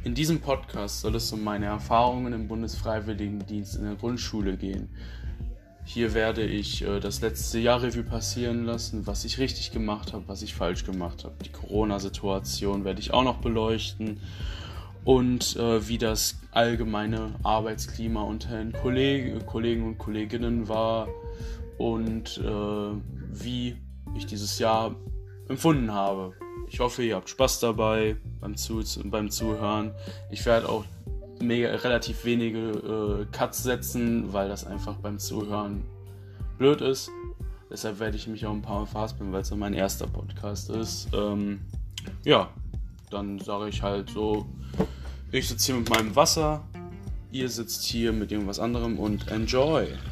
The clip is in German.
In diesem Podcast soll es um meine Erfahrungen im Bundesfreiwilligendienst in der Grundschule gehen. Hier werde ich das letzte Jahr Revue passieren lassen, was ich richtig gemacht habe, was ich falsch gemacht habe. Die Corona-Situation werde ich auch noch beleuchten und wie das allgemeine Arbeitsklima unter den Kollegen und Kolleginnen war und wie ich dieses Jahr empfunden habe. Ich hoffe, ihr habt Spaß dabei beim Zuhören. Ich werde auch relativ wenige Cuts setzen, weil das einfach beim Zuhören blöd ist. Deshalb werde ich mich auch ein paar Mal verhaspeln, weil es ja mein erster Podcast ist. Dann sage ich halt so, ich sitze hier mit meinem Wasser, ihr sitzt hier mit irgendwas anderem und enjoy!